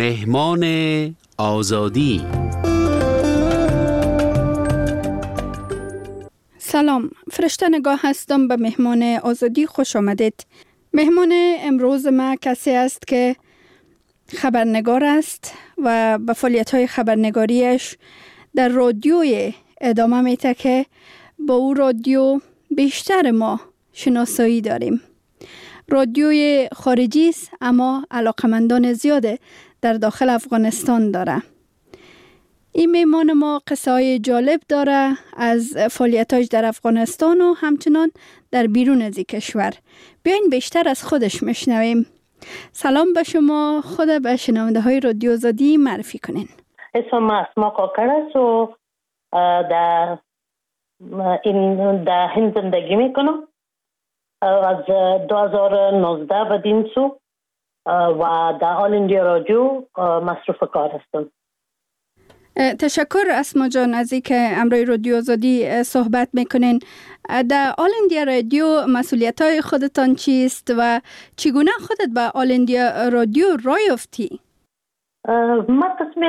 مهمان آزادی. سلام، فرشته نگاه هستم. به مهمان آزادی خوش آمدید. مهمان امروز ما کسی است که خبرنگار است و به فعالیت‌های خبرنگاریش در رادیوی ادامه میده که با او رادیو بیشتر ما شناسایی داریم. رادیوی خارجی است اما علاقمندان زیاد در داخل افغانستان داره. این مهمان ما قصه های جالب داره از فعالیتاش در افغانستان و همچنان در بیرون از این کشور. بیاین بیشتر از خودش میشنویم. سلام به شما، خود به شنونده های رادیو آزادی معرفی کنین. اسمم اسما کاکر است و در هند زندگی میکنم. از 2019 به دین سو و در آل اندیا رادیو مصروف کار هستم. تشکر اسما جان از اینکه امروی رادیو آزادی صحبت میکنین. در آل اندیا رادیو مسئولیت‌های خودتان چیست و چگونه خودت به آل اندیا رادیو راه یافتی؟ من قسم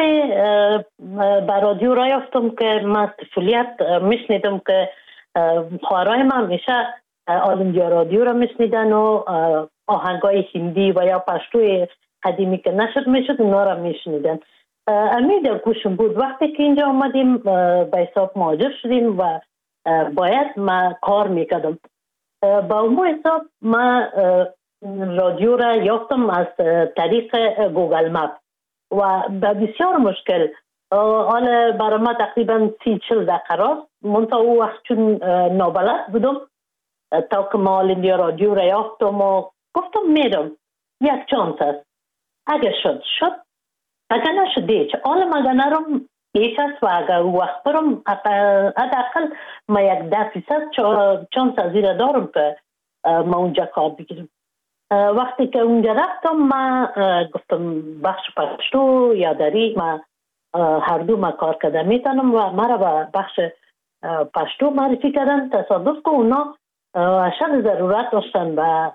به رادیو راه یافتم که من طفولیت میشنیدم که خواهرای من همیشه آل اندیا رادیو را میشنیدن و آهنگای هندی و یا پشتوی قدیمی که نشد میشد اونا را میشنیدن. امید گوشم بود. وقتی که اینجا آمدیم به حساب مهاجر شدیم و باید ما کار میکردم. با اون حساب ما رادیو را یافتم از طریق گوگل مپ و به بسیار مشکل. حالا برای ما تقریبا 30-40 دقیقه راست. منطقه او وقت چون نابلد بودم تا که ما آل اندیا رادیو را یافتم و گفتم میرم. یک چانس است. اگه شد اگر نشده چه حالا مگه نرم یک است و اگر وقت برم حداقل ما 10% چانس از این دارم که ما اونجا کار بگیرم. وقتی که اونجا رفتم ما گفتم بخش پشتو یا دری ما هر دو ما کار کرده میتونم و مرا به بخش پشتو معرفی کردن. تصادف که اونا اشد ضرورت داشتن و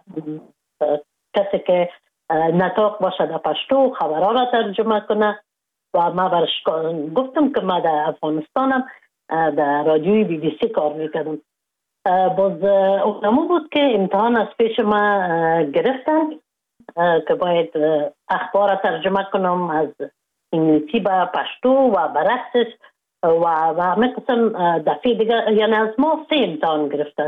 کسی که نطاق باشه در پشتو خبرها را ترجمه کنه و ما برش گفتم که ما در افغانستانم در رادیوی بی بی سی کار میکردم. باز اونمو بود که امتحان از پیش ما گرفتن که باید اخبار را ترجمه کنم از انگلیسی به پشتو و برعکسش و همه قسم. دفعه دیگه یعنی از ما 3 امتحان گرفتن.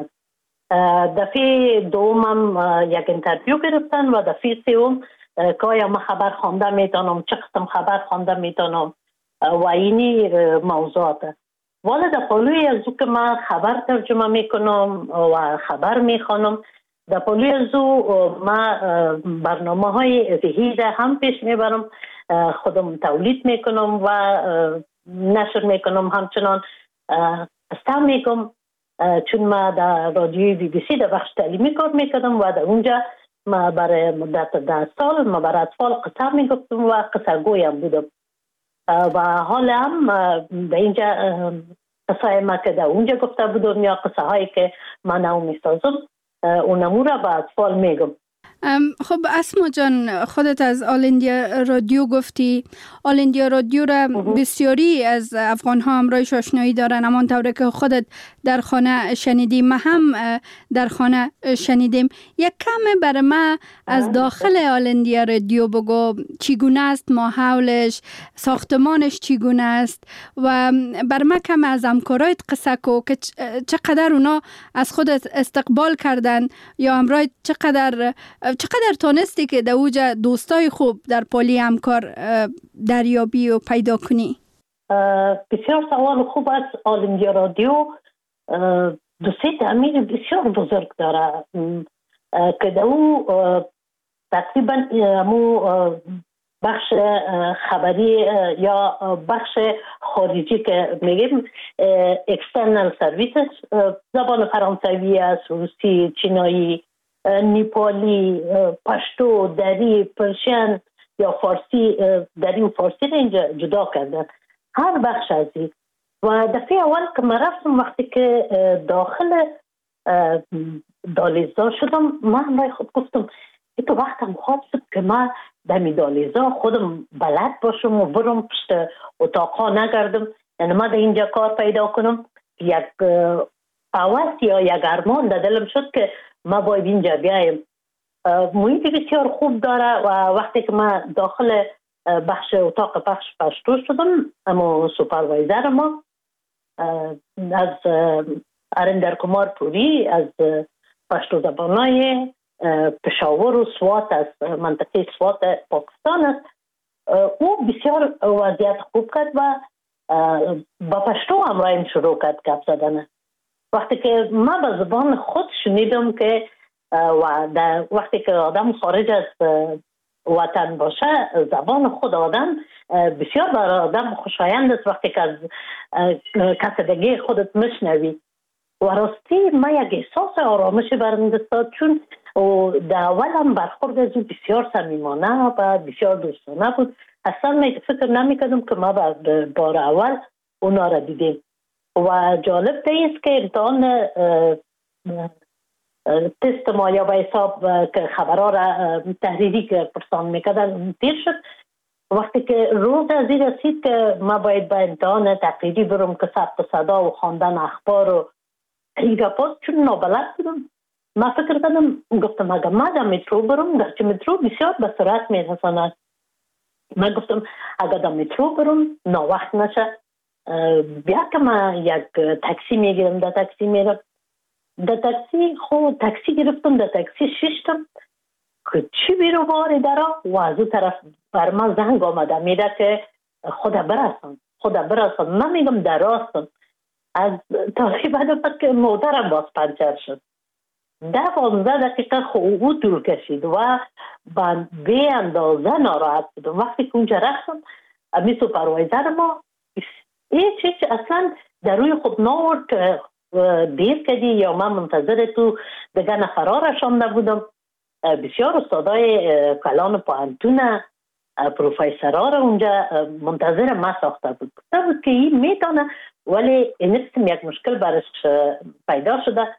دفعه دومم یک انترویو گرفتن و دفعه سوم که آیا من خبر خوانده میتونم، چه قسم خبر خوانده میتونم و اینی موضوعات. ولی در پالوی از او که من خبر ترجمه میکنم و خبر میخوانم، در پالوی از او من برنامه های ذهی هم پیش میبرم، خودم تولید میکنم و نشر میکنم. همچنان استم میکنم چون ما در رادیوی بی بی سی در بخش تعلیمی کار میکردم و در اونجا ما برای مدت 10 سال ما برای اطفال قصه میگفتم و قصه گویم بودم و حالا هم در اینجا قصه ما که در اونجا گفته بودم یا قصه هایی که من نو میسازم اونمو را به اطفال میگم. خب اسما جان، خودت از آل اندیا رادیو گفتی. آل اندیا رادیو را بسیاری از افغان ها همراهش آشنایی دارن، همانطور که خودت در خانه شنیدیم، ما هم در خانه شنیدیم. یک کم برای ما از داخل آل اندیا رادیو بگو، چگونه است ماحولش، ساختمانش چگونه است و برای ما کم از همکارایت قصه کو که چقدر اونا از خودت استقبال کردن یا همراه چقدر تانستی که در اوجا دوستای خوب در پالی همکار دریابی و پیدا کنی؟ بسیار سوال خوب است. آل اندیا رادیو دوستی تعمیر بسیار بزرگ داره که در او تقریبا همو بخش خبری یا بخش خارجی که میگیم external services، زبان فرانسوی است، روسی، چینایی، نیپالی، پشتو، دری، پرشین یا فارسی. دری و فارسی را اینجا جدا کردن، هر بخش از این. و دفعه اول که من رفتم وقتی که داخل دالیزدار شدم، من برای خود گفتم تو وقتم خواب شد که من دمی دالیزا خودم بلد باشم و برم پشت اتاقا نگردم. یعنی ما در اینجا کار پیدا کنم. یک هوس یا یک ارمان در دلم شد که ما باید اینجا بیایم. محیط بسیار خوب داره و وقتی که ما داخل بخش اتاق پخش پشتو شدم، اما سوپروایزر ما از ارندر کمار پوری از پشتو زبانای پشاور و سوات از منطقه سوات پاکستان است. او بسیار وضعیت خوب کرد و با پشتو همراهیم شروع کرد گپ زدن. وقتی که ما به زبان خود شنیدم که و وقتی که آدم خارج از وطن باشه، زبان خود آدم بسیار برای آدم خوشایند است. وقتی که از کسدگی خودت مشنوی و راستی ما یک احساس آرامش برم دستاد، چون در اول هم برخورد از او بسیار صمیمانه و بسیار دوستانه بود. اصلا فکر نمی‌کردم که ما بار اول اونا را دیدیم. و جالب است که امتحان تست ما یا به حساب که خبرها را تحریری که پرسان میکردن تیر شد. وقتی که روز از این رسید که ما باید به امتحان تقریری برم که ثبت صدا و خواندن اخبار و این گپاست، چون نابلد بودم ما فکر کردم، گفتم اگر ما در مترو برم، گرچه مترو بسیار به سرعت میرساند، من گفتم اگر در مترو برم ناوقت نشه، بیا که من یک تاکسی میگیرم، در تاکسی میرم. در تاکسی گرفتم، در تاکسی ششتم که چی بیرو باری درا و از اون طرف بر من زنگ آمده میده که خدا برسان. من میگم در راستم. از تقریبا که موترم باز پنچر شد. 10-15 دقیقه او طول کشید و به اندازه ناراحت بودم. وقتی که اونجا رفتم امی سوپروایزر ما هیچ اصلا در روی خود نورد که دیر کردی یا من منتظر تو دیگه نفرها رشانده بودم. بسیار استادای کلان پوهنتون پروفیسرها را اونجا منتظر ما ساخته بود. گفته بود که این میتونه، ولی این قسم یک مشکل برش پیدا شده،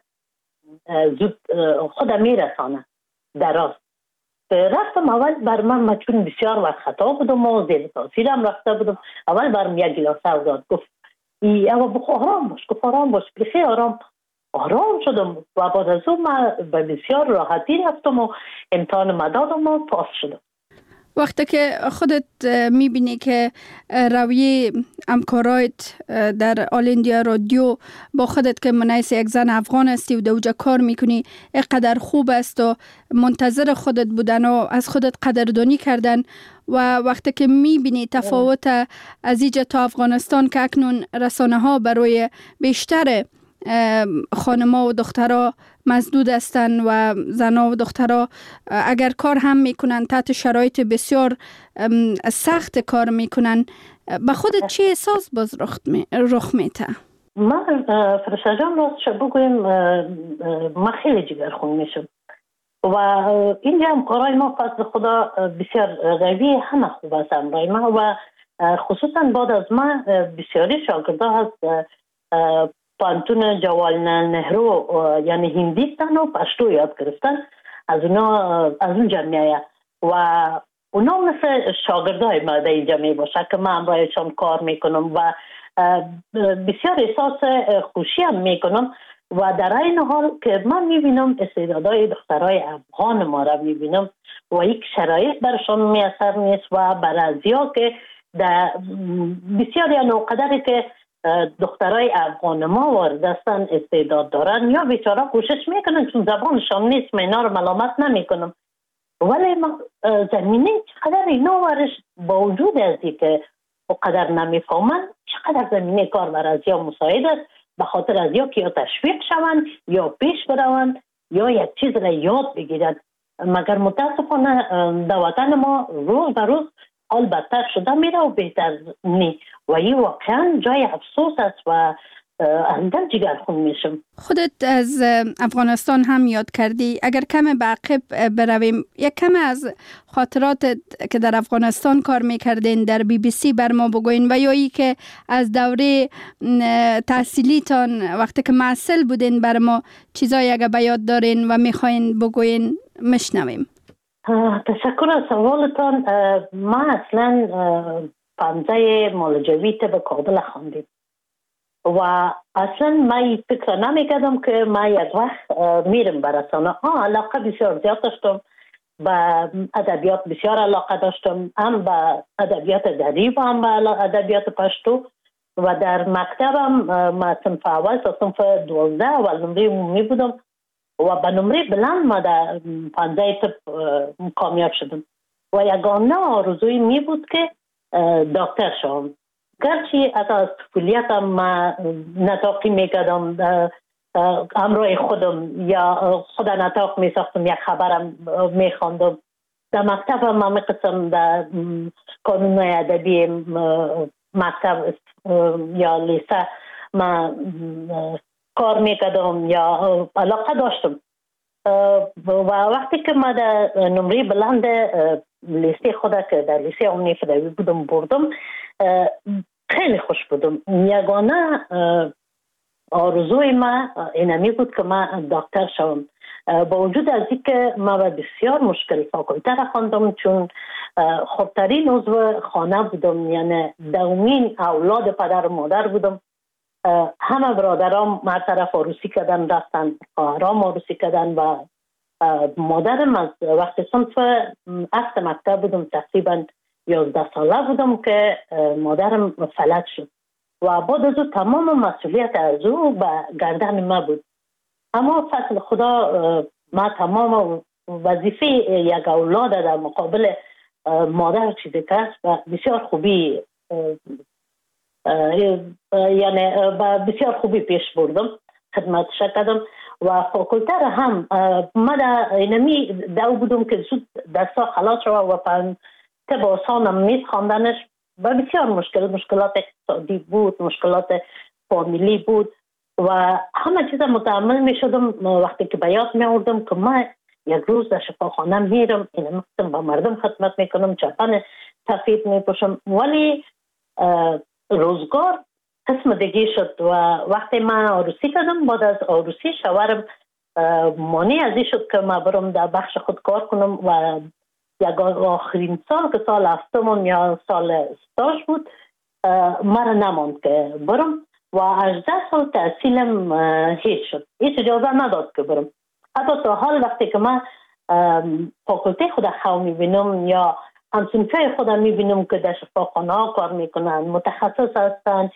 زود خود میرسانه در راست. رفتم اول بر من چون بسیار وقت خطا بودم و زیر تاثیرم رفته بودم، اول برم یک گلاسه داد، گفت اما بخو آرام باش بخیر آرام شدم و بعد از اون من به بسیار راحتی رفتم و امتحان مدادم و پاس شدم. وقتی که خودت میبینی که رویه همکارایت در آل اندیا رادیو با خودت که منیس یک زن افغان هستی و دوجا کار میکنی اینقدر خوب است و منتظر خودت بودن و از خودت قدردانی کردن، و وقتی که میبینی تفاوت از اینجا تا افغانستان که اکنون رسانه ها برای بیشتر خانما و دخترها مسدود هستن و زنها و دخترها اگر کار هم میکنن تحت شرایط بسیار سخت کار میکنن، به خودت چی احساس باز رخ میته؟ من فرشته جان راستش بگویم من خیلی جگرخون میشم و اینجا هم کارهای ما فضل خدا بسیار قوی، همه خوب است همراه ما و خصوصا بعد از ما بسیاری شاگرده هست پانتون جواهرلال نهرو یعنی هندیستان و پشتو یاد گرفتن، از اون جمعیه و اونا مثل شاگردای ما در این جمعیه باشه که من همراهشان کار میکنم و بسیار احساس خوشی هم میکنم و در این حال که من میبینم استعدادهای دخترای افغان ما را میبینم و یک شرایط برشان میسر نیست و برازیا که در بسیار یا نوقدری که دخترای افغان ما وارد هستن استعداد دارن یا بیچاره کوشش میکنن چون زبانشان نیست، من اینا رو ملامت نمیکنم، ولی زمینه چقدر اینا ورش با وجود ازی که اقدر نمیفهمن چقدر زمینه کار برازیا مساعد است، به خاطر از یا که یا تشویق شوند یا پیش بروند یا یک چیز را یاد بگیرن. مگر متاسفانه در وطن ما روز به روز حال بدتر شده میره و بهتر نی و این واقعا جای افسوس است و اندر جگرخون میشم. خودت از افغانستان هم یاد کردی، اگر کم به عقب برویم یک کم از خاطرات که در افغانستان کار میکردین در BBC بر ما بگوین و یا ای که از دوره تحصیلیتان وقتی که معسل بودین بر ما چیزایی اگر به یاد دارین و میخواین بگوین مشنویم. تشکر از سوالتان. ما اصلا پانزه مالجوی به کابل خواندیم و اصلا ما فکر نمیکردم که ما یک وقت میرم برسانه. علاقه بسیار زیاد داشتم، به ادبیات بسیار علاقه داشتم، هم به ادبیات دری و هم به ادبیات پشتو. و در مکتبم ما صنف اول تا صنف 12 اول نمره عمومی بودم و به نمره بلند ما در پانزه طب کامیاب شدم و یگانه آرزوی می بود که دکتر شوم. گرچه از طفولیتم ما نطاقی میکردم، همراه خودم یا خود نطاق میساختم، یک خبرم میخواندم. در مکتبم ما میقسم در کانون ادبی مکتب یا لیسه ما کار میکردم یا علاقه داشتم. و وقتی که ما در نمره بلند لیسه خود که در لیسه عمومی فدوی بودم بردم، خیلی خوش بودم. یگانه آرزوی ما اینمی بود که ما دکتر شوم. با وجود از اینکه ما بسیار مشکل فاکولته را خواندم، چون خودترین عضو خانه بودم، یعنی دومین اولاد پدر و مادر بودم. همه برادرام ما طرف عروسی کردن رفتن، خواهرام عروسی کردن و مادرم از وقتی صنف 7 مکتب بودم، تقریبا 11 ساله بودم که مادرم فلج شد و بعد از او تمام مسئولیت از او به گردن ما بود. اما فضل خدا ما تمام وظیفه یک اولاد در مقابل مادر چیزی کرد و بسیار خوبی، یعنی بسیار خوبی پیش بردم، خدمتش کردم و فاکولته را هم ما در اینمی دو بودم که زود دستا خلاص شد و طب آسانم نیست خواندنش. و بسیار مشکلات اقتصادی بود، مشکلات فامیلی بود و همه چیز متحمل می شدم. وقتی که به یاد می آوردم که ما یک روز در شفاخانه میرم، این مقصد با مردم خدمت میکنم، چپن سفید می پوشم، ولی روزگار قسم دیگه شد و وقتی من عروسی کردم، بعد از عروسی شوهرم مانع از این شد که ما برم در بخش خود کار کنم و یک آخرین سال که سال 7 یا سال استاژ بود ما را نماند که برم و 18 سال تحصیلم هیچ شد، هیچ اجازه نداد که برم. حتی تا حال وقتی که من فاکولته خود خو میبینم یا همسنفه خود میبینم که در شفاخانه ها کار میکنن، متخصص هستن،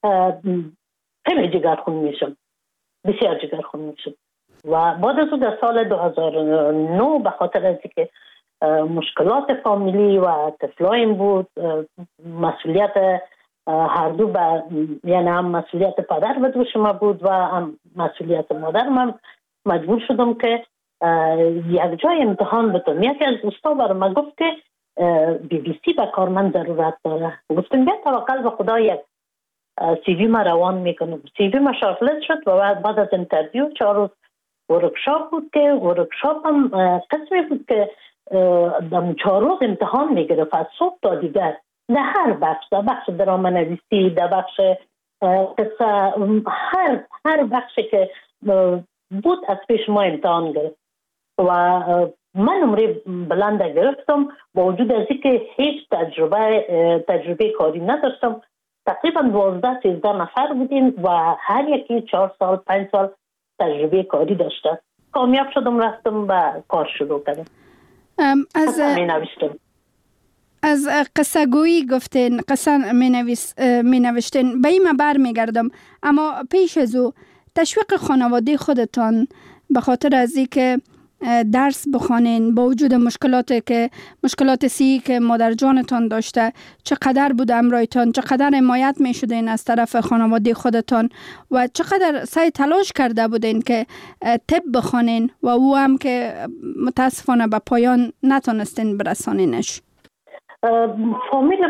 خیلی جگرخون میشم، بسیار جگرخون میشم. و بعد از در سال 2009 به خاطر از که مشکلات فامیلی و طفلایم بود، مسئولیت هر دو یعنی هم مسئولیت پدر به دوش ما بود و هم مسئولیت مادر. من مجبور شدم که یک جای امتحان بتونم. یکی از دوستا برای من گفت که BBC به کار من ضرورت داره. گفتم بیا توکل به خدا، یک سی وی ما روان میکنم. سی وی ما شارتلیست شد و بعد از انترویو 4 روز ورکشاپ بود که ورکشاپ هم قسمی بود که در 4 روز امتحان میگرفت از صبح تا دیگر، در هر بخش، در بخش درام نویسی، در بخش قصه، هر بخشی که بود از پیش ما امتحان گرفت و من نمره بلند گرفتم با وجود از اینکه هیچ تجربه کاری نداشتم. تقریبا 12-13 نفر بودیم و هر یکی 4 سال 5 سال تجربه کاری داشته. کامیاب شدم، رفتم و کار شروع کردم. از قصه گویی گفتین، قصه می نوشتین، به این بر می گردم. اما پیش از او تشویق خانواده خودتان به خاطر از این که درس بخوانین با وجود مشکلات سی که مادر جانتان داشته، چقدر بود امرایتان، چقدر حمایت می شدین از طرف خانواده خودتان و چقدر سعی تلاش کرده بودین که طب بخوانین و او هم که متاسفانه به پایان نتونستین برسانینش؟ فامیل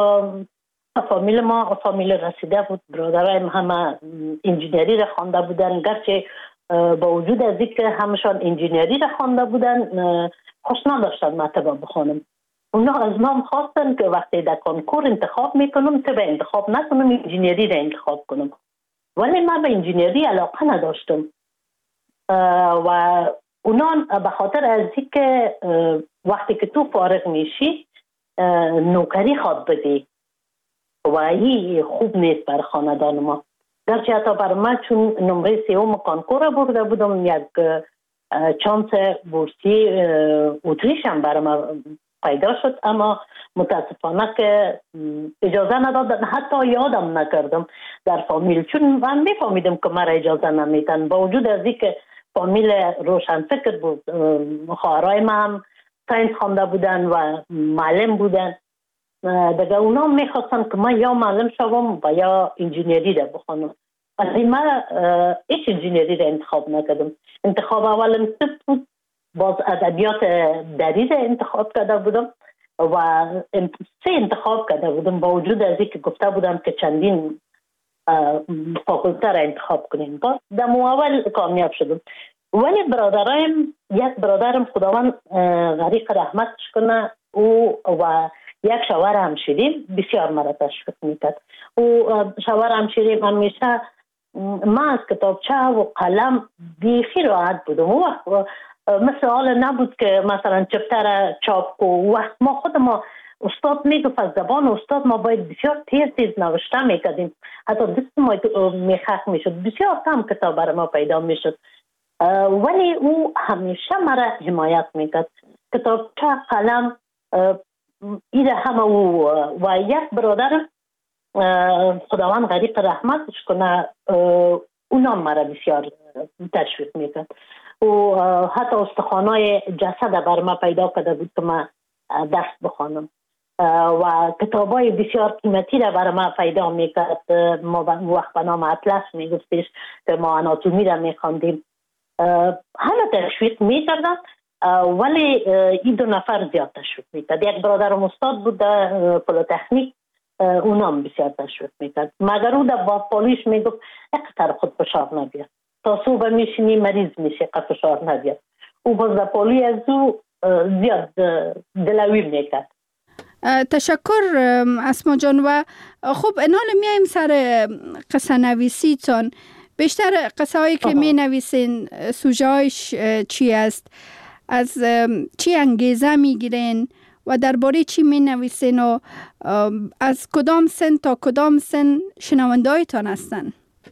ما فامیل رسیده بود. برادرایم همه انجینری را خوانده بودن، گرچه با وجود از اینکه همشان انجینری را خوانده بودن خوش نداشتن من طب بخونم. اونا از من خواستن که وقتی در کنکور انتخاب میکنم طب انتخاب نکنم، انجینری را انتخاب کنم، ولی من به انجینری علاقه نداشتم و اونان به خاطر از اینکه وقتی که تو فارغ میشی نوکری خواد بدی و این خوب نیست بر خاندان ما. گرچه حتی بر من چون نمره 3 کانکور برده بودم، یک چانس بورسی اتریش هم برای من پیدا شد، اما متاسفانه که اجازه ندادن، حتی یادم نکردم در فامیل، چون من میفهمیدم که مرا اجازه نمیتن، با وجود از اینکه فامیل روشن فکر بود. خواهرای من هم ساینس خوانده بودن و معلم بودن، دیگه اونا میخواستن که من یا معلم شوم و یا انجینیری را بخونم. ولی من هیچ انجینیری را انتخاب نکردم. انتخاب اولم طب بود، باز ادبیات دری را انتخاب کرده بودم و 3 انتخاب کرده بودم، با وجود از اینکه گفته بودم که چندین فاکولته را انتخاب کنیم. باز در اول کامیاب شدم. ولی برادرایم، یک برادرم خداوند غریق رحمتش کنه، او و یک شوهر همشیریم بسیار مرا تشویق میکرد. او شوهر همشیریم همیشه من از کتابچه و قلم بیخی راحت بودم. او وقت مثل حال نبود که مثلا چپتر چاپ و وقت ما خود ما استاد میگفت از زبان استاد ما باید بسیار تیز نوشته میکردیم، حتی دست ما میخک میشد، بسیار کم کتاب برای ما پیدا میشد. ولی او همیشه مرا حمایت میکرد. کتابچه قلم ایده همه او و یک برادر خداوند غریق رحمتش کنه، اونا مرا بسیار تشویق میکرد. و حتی استخوانای جسد بر ما پیدا کرده بود که من درس بخوانم و کتابای بسیار قیمتی را برای ما پیدا میکرد. ما وقت به نام اطلس میگفتش که ما آناتومی را میخواندیم. همه تشویق میکردن، ولی این 2 نفر زیاد تشویق میکرد. یک برادرم استاد بود در پلیتکنیک، اونام بسیار تشویق میکرد، مگر او در باپالیش میگفت اقتر خود فشار نبید، تا صبح میشینی مریض میشه قد فشار نبید. او باز در پالی از او زیاد دلویر میکرد. تشکر اسما جان. و خب انال میایم سر قصه نویسی تان. بیشتر قصه هایی که می نویسین سوژه‌هایش چی است؟ از چی انگیزه می گیرین و درباره چی می نویسین و از کدام سن تا کدام سن شنونده هایتان هستن؟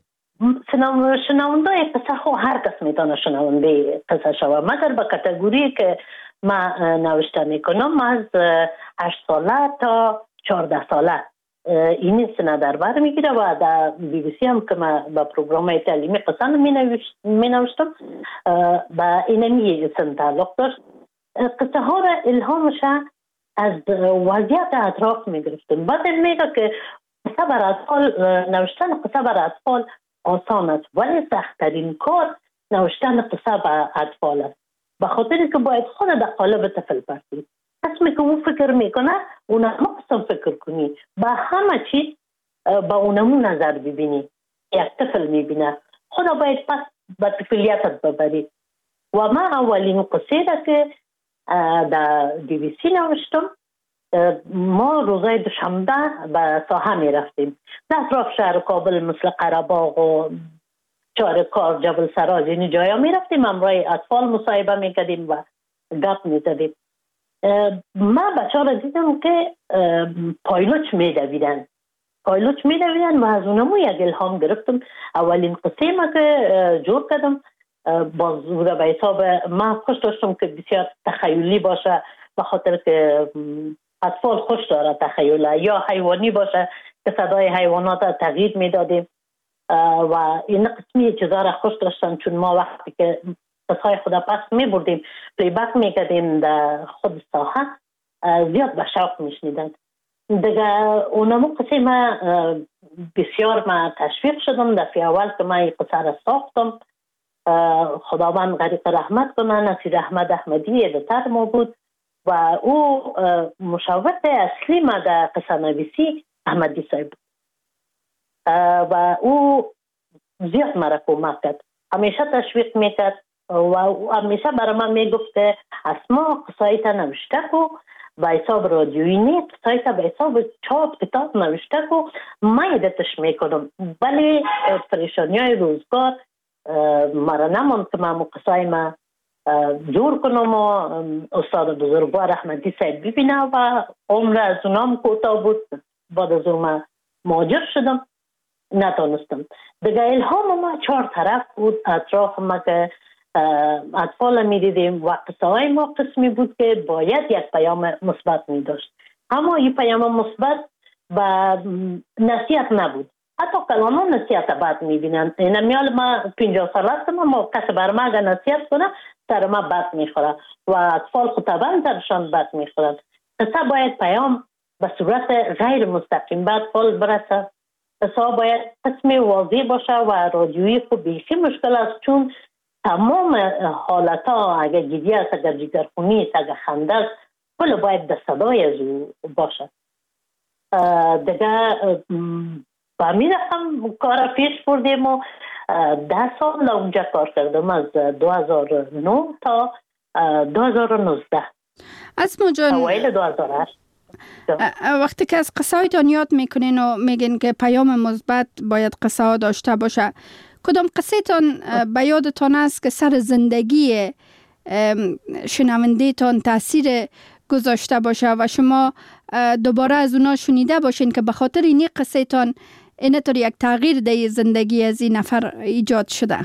شنونده قصه خو هر کس میتونه شنونده قصه شوه، مگر به کاتگوری که من نوشته میکنم از 8 ساله تا 14 ساله این سنه در بر میگیره و در بی بی سی هم که من با پروگرام تعلیمی قصه می نوشتم با اینمی سن تعلق داشت. قصه ها را الهامش از وضعیت اطراف می گرفتم. بعد میگه که قصه بر اطفال، نوشتن قصه بر اطفال آسان است، ولی سخت‌ترین کار نوشتن قصه بر اطفال است، به خاطر که باید خود در قالب طفل پرسید. اسمی که او فکر میکنه اونم قسم فکر کنی، با همه چیز با اونمو نظر ببینی. یک طفل میبینه، خدا باید پس با طفلیتت ببری. و من اولین قصه را که در دی وی سی نوشتم، ما روزای دوشنبه به ساحه میرفتیم در اطراف شهر کابل، مثل قره‌باغ و چارکار، جبل سراج، این جایا میرفتیم، همراه اطفال مصاحبه میکردیم و گپ میزدیم. من بچه ها را دیدم که پایلوچ میدویدن و از اونمو یک الهام گرفتم. اولین قصه ما که جور کردم باز به حساب من خوش داشتم که بسیار تخیلی باشه، به خاطر که اطفال خوش داره تخیله، یا حیوانی باشه که صدای حیوانات تغییر میدادیم و این قسمی چیزا را خوش داشتن، چون ما وقتی که قصای خدا پس می بردیم پلی بک می کردیم در خود ساحه، زیاد به شوق می شنیدن دیگه. اونمو قصه ما بسیار ما تشویق شدم. دفعه اول که ما این قصه را ساختم، خداوند غریق رحمت کنه، نصیر احمد احمدی ادیتور ما بود و او مشاور اصلی ما در قصه نویسی احمدی صاحب بود و او زیاد مرا کمک کرد، همیشه تشویق میکرد و همیشه برای من میگفت که اسما قصایت نوشته کو به حساب رادیویی نیست، قصایت به حساب چاپ کتاب نوشته کو، من ایدتش میکنم. ولی پریشانی های روزگار مرا نماند که من قصای ما جور کنم و استاد بزرگوار احمدی صاحب ببینه و عمر از اونام کوتاه بود. بعد از اون مهاجر شدم، نتونستم. دیگه الهام ما 4 طرف بود اطراف ما که اطفال می دیدیم و قصه های ما قسمی بود که باید یک پیام مثبت می داشت، اما این پیام مثبت و نصیحت نبود. حتی کلاما نصیحت بد می بینن. این میال ما 50 سال هستم، اما کسی بر ما اگر نصیحت کنه سر ما بد می خوره و اطفال خود طبعا سرشان بد می خورد. قصه باید پیام به صورت غیر مستقیم به اطفال برسه. قصه باید قسم واضح باشه و رادیویی خود بیخی مشکل است، چون تمام حالت ها اگر گریه است، اگر جگرخونی است، اگر خنده است، کل باید در صدای از او باشه. دیگه با می رفتم کار پیش بردیم و 10 سال اونجا کار کردم، از 2009 تا 2019. اسما جان، اوایل 2008. وقتی که از قصه هایتان یاد میکنین و میگین که پیام مثبت باید قصه ها داشته باشه، کدام قصه تان به یادتان است که سر زندگی شنونده تان تاثیر گذاشته باشه و شما دوباره از اونا شنیده باشین که به خاطر این قصه تان اینطور یک تغییر در زندگی از این نفر ایجاد شده؟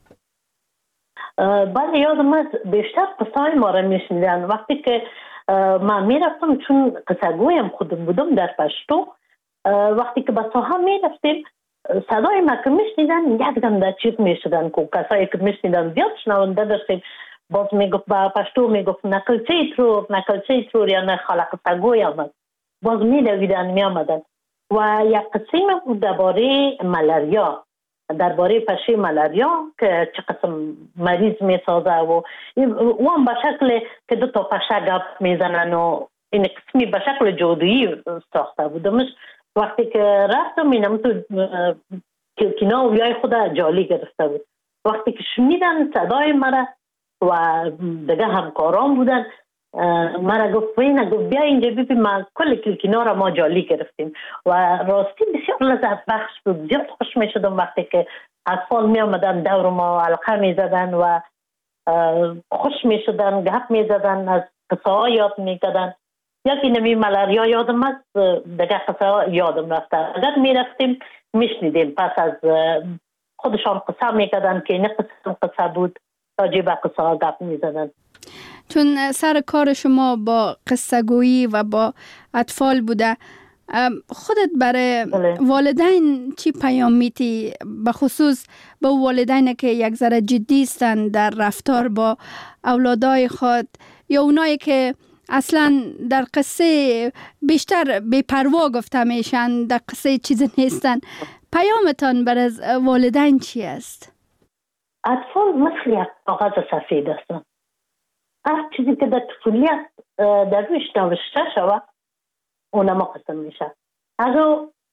بله، یادم است بیشتر قصه های ما را میشنیدن. وقتی که من میرفتم، چون قصه گویم خودم بودم در پشتو، وقتی که به ساحه میرفتیم صدای ما که میشنیدن یک دم در چیز میشدن که کسایی که میشنیدن زیاد شنونده داشتیم. باز میگفت با پشتو میگفت نکلچه ترور یا نه خلق قصه گوی آمد، باز میدویدن میامدن. و یک قسم بود درباره ملاریا، درباره پشه ملاریا که چه قسم مریض میسازه و هم به شکل که 2 تا پشه گپ میزنن و این قسمی به شکل جادویی ساخته بودمش. وقتی که رفتم اینم تو کلکینا و بیای خود جالی گرفته بود. وقتی که شنیدن صدای مرا و دیگه همکاران بودن، مرا گفت بیا اینجا ببین، ما کل کلکینا را ما جالی گرفتیم و راستی بسیار لذت بخش بود. زیاد خوش می شدم وقتی که اطفال می آمدن دور ما حلقه می زدن و خوش می شدن، گپ می زدن، از قصه ها یاد می کردن. یکی نمی ملاریا یادم است، دیگه قصه ها یادم رفته. اگر می رفتیم می شنیدیم، پس از خودشان قصه می کردن که این قصه بود، راجع به قصه ها گپ می زدن. چون سر کار شما با قصه گویی و با اطفال بوده، خودت برای والدین چی پیام میتی؟ به خصوص به والدین که یک ذره جدی هستند در رفتار با اولادای خود، یا اونایی که اصلا در قصه بیشتر بی‌پروا گفته میشن، در قصه چیزی نیستن. پیامتان برای والدین چی است؟ اطفال مثل یک کاغذ سفید هستند. هر چیزی که در طفولیت در رویش نوشته شود اونما قسم میشه. اگر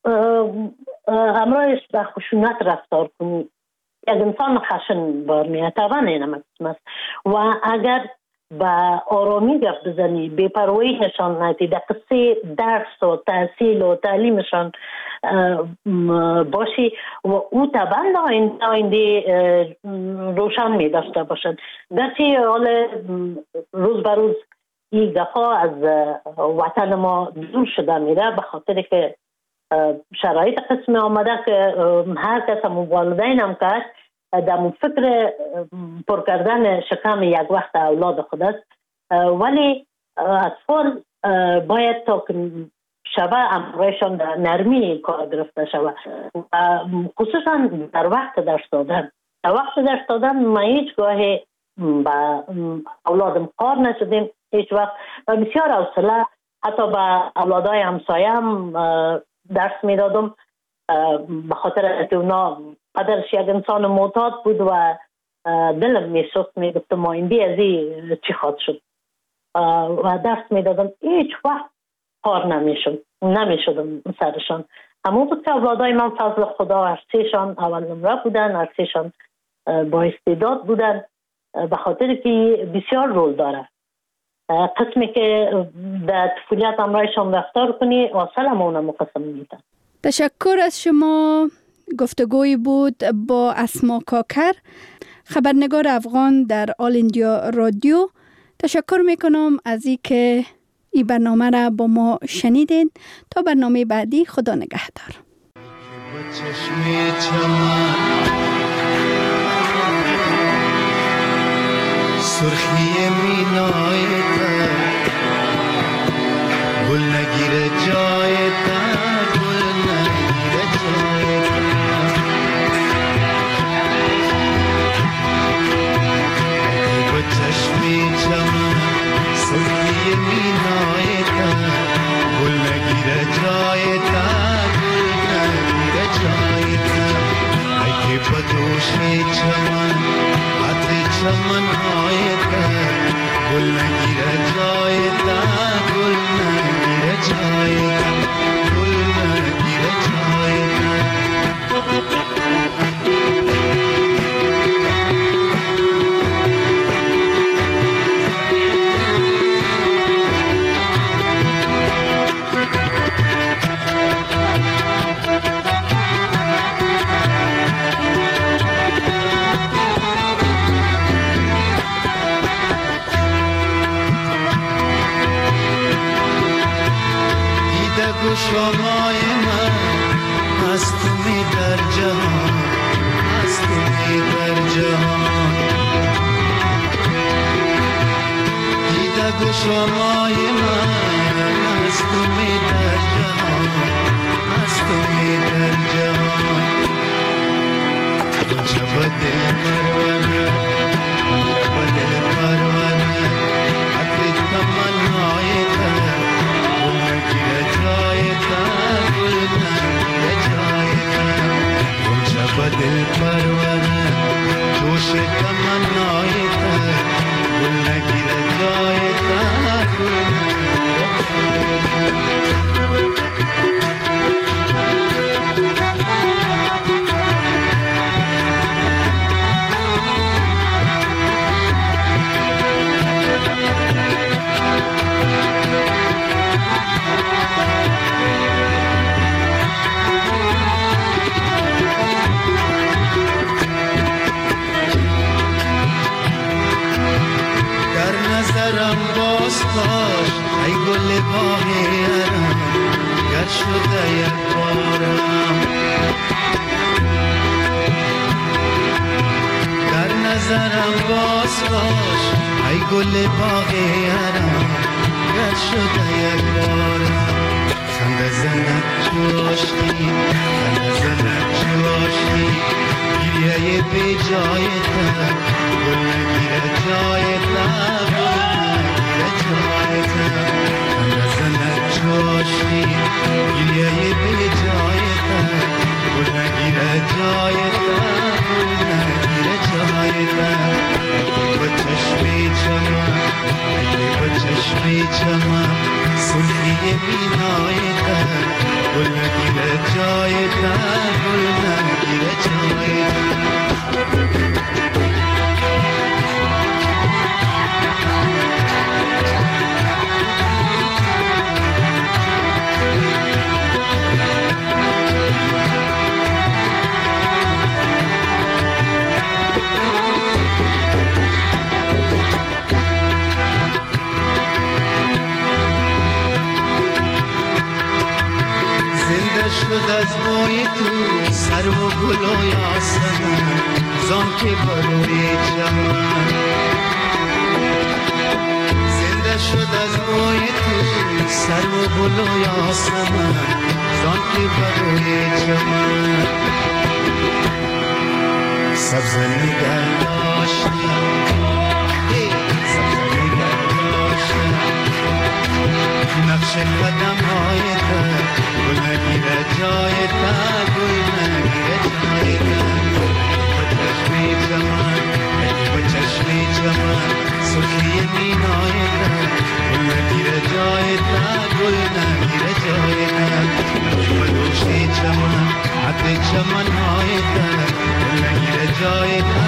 همراهش به خشونت رفتار کنی، یک انسان خشن بار میاد، طبعا اینم قسم است. و اگر به آرامی گفت بزنی، بی‌پروایی نشان ندی، در قصه درس و تحصیل و تعلیمشان باشی و او طبعا آینده روشن می داشته باشد. گرچه حال روز به روز این دفعه از وطن ما دور شده میره، به خاطر که شرایط قسم آمده که هر کس والدین هم کرد در فکر پر کردن شکم یک وقت اولاد خود است. ولی اطفال باید تا که شبه امرایشان در نرمی کار گرفته شود، خصوصا در وقت درس دادن. در وقت درس دادن ما هیچ گاهی با اولادم کار نشدیم، هیچ وقت بسیار حوصله حتی با اولادای همسایه هم درس می دادم، به خاطر که اونا پدرش یک انسان معتاد بود و دلم می سوخت، می گفتم آینده از این چی خواهد شد و درس می دادم. هیچ وقت کار نمی شدم سرشان. همون بود که اولادای من فضل خدا هرسیشان اول نمره بودن، هرسیشان با استعداد بودن، به خاطر که بسیار رول داره. قسمی که در طفولیت امرایشان رفتار کنی اصلا همونه مقسم میدن. تشکر از شما. گفتگوی بود با اسما کاکر، خبرنگار افغان در آل اندیا رادیو. تشکر میکنم از این که این برنامه را با ما شنیدین. تا برنامه بعدی، خدا نگهدار. سرخی مینای تا گل نگیره جای تا، گل نگیره جای تا. با چشمی چمن سرخی مینای تا گل نگیره جای تا، گل نگیره جای تا. ای که با دوشی چمن عطر چمن های تا گل نگیره جای تا، گل نگیره جای تا، گل نگیره جای تا. شمای من از تو می در جهان، از تو می در جهان. دیده گو شمای من از تو می در جهان، از تو می در جهان. گنچه با دل پرونه، با دل پرونه، عطر تمنای تا گل نگیره جای تا، گل نگیره جای تا. گنچه با دل پرونه، جوش تمنای تا گل نگیره جای تا، گل نگیره جای تا. ای گل باغ ارم گر شده یک بارم، در نظرم باز باش. ای گل باغ ارم گر شده یک بارم. خنده زند جوشی، خنده زند جوشی، گریه بی جای تا گل نگیره جای تا، جوشی گریه به جای تا گل نگیره جای تا، گل نگیره جای تا. با چشمی چمن، با چشمی چمن سرخی مینای تا گل نگیره جای تا، گل نگیره جای تا. شد از بوی تو سر و گل و یاسمن، زان که بروی چمن. زنده شد از بوی تو سر و گل و یاسمن، زان که بروی چمن. سبز نگر داشتی، سبز نگر داشتی، نقش قدم های تا گل نگیره جای تا، گل نگیره جای تا. با چشمی چمن، با چشمی چمن سرخی مینای تا گل نگیره جای تا، گل نگیره جای تا. با دوشی چمن، عطر چمن های تا گل نگیره جای تا،